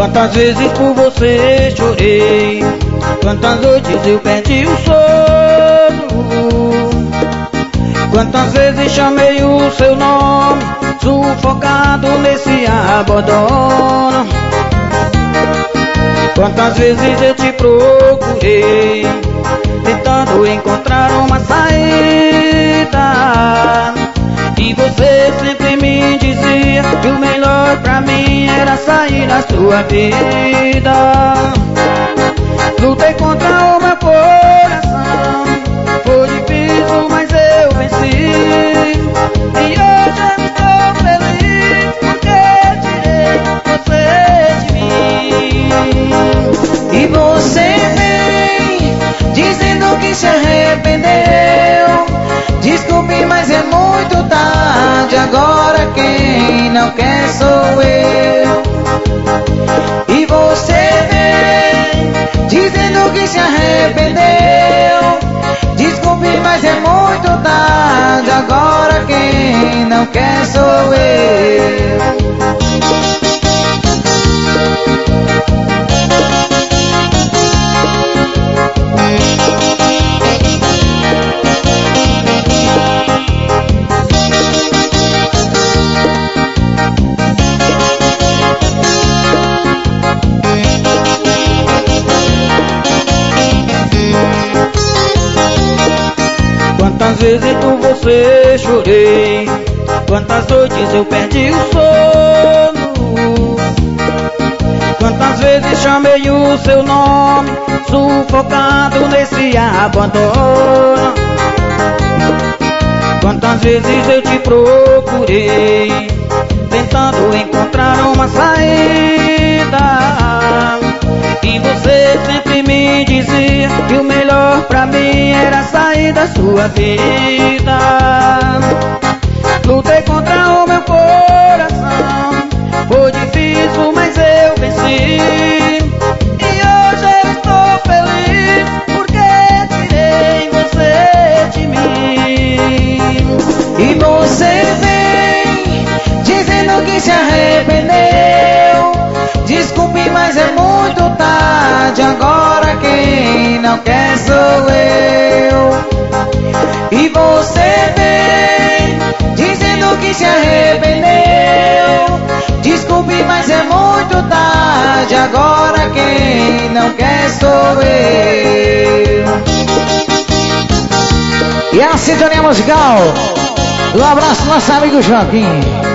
Quantas vezes por você chorei, quantas noites eu perdi o sono, quantas vezes chamei o seu nome, sufocado nesse abandono. Quantas vezes eu te procurei, tentando encontrar uma saída, e você sempre me dizia que o melhor pra mim era sair da sua vida. Lutei contra o meu coração, foi difícil, mas eu venci. E hoje eu estou feliz porque tirei você de mim. E você vem dizendo que se arrependeu. Desculpe, mas é muito tarde. Agora quem não quer sou eu. E você vem dizendo que se arrependeu. Desculpe, mas é muito tarde. Agora quem não quer sou eu. Quantas vezes por você chorei, quantas noites eu perdi o sono, quantas vezes chamei o seu nome, sufocado nesse abandono. Quantas vezes eu te procurei, tentando encontrar uma saída, e você sempre me dizia que o melhor pra mim era sair da sua vida. Lutei contra o meu coração, foi difícil, mas eu venci. E hoje eu estou feliz porque tirei você de mim. E você vem dizendo que se arrependeu. Desculpe, mas é muito tarde. Agora quem não quer sou eu. E você vem dizendo que se arrependeu. Desculpe, mas é muito tarde. Agora quem não quer sou eu. E a sintonia musical. Um abraço nosso amigo Joaquim.